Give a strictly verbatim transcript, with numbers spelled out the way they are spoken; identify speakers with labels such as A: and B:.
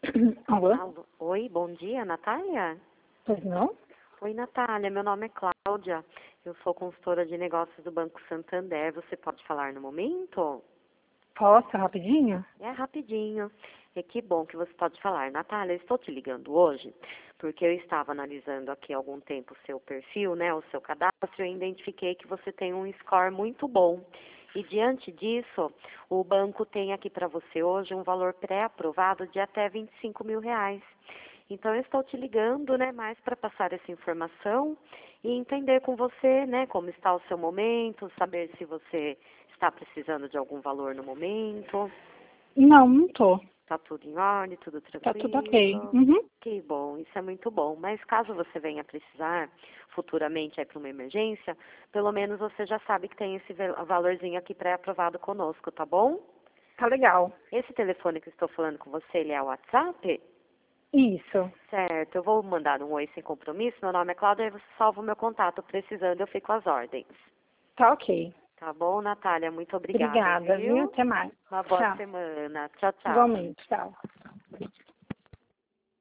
A: Alô?
B: Alô. Oi, bom dia, Natália?
A: Pois não?
B: Oi, Natália, meu nome é Cláudia. Eu sou consultora de negócios do Banco Santander. Você pode falar no momento?
A: Posso, rapidinho?
B: É rapidinho. É que bom que você pode falar. Natália, eu estou te ligando hoje porque eu estava analisando aqui há algum tempo o seu perfil, né, o seu cadastro, e identifiquei que você tem um score muito bom. E diante disso, o banco tem aqui para você hoje um valor pré-aprovado de até vinte e cinco mil reais. Então, eu estou te ligando, né, mais para passar essa informação e entender com você, né, como está o seu momento, saber se você está precisando de algum valor no momento.
A: Não, não tô.
B: Tá tudo em ordem, tudo
A: Tá tudo ok.
B: tranquilo.
A: Uhum.
B: Que bom, isso é muito bom. Mas caso você venha precisar futuramente para uma emergência, pelo menos você já sabe que tem esse val- valorzinho aqui pré-aprovado conosco, tá bom?
A: Tá legal.
B: Esse telefone que eu estou falando com você, ele é o WhatsApp?
A: Isso.
B: Certo, eu vou mandar um oi sem compromisso. Meu nome é Cláudia e você salva o meu contato. Precisando, eu fico às ordens.
A: Tá ok.
B: Tá bom, Natália? Muito obrigada,
A: Obrigada, viu?
B: viu?
A: Até mais.
B: Uma boa
A: Tchau.
B: semana. Tchau, tchau.
A: Igualmente, tchau.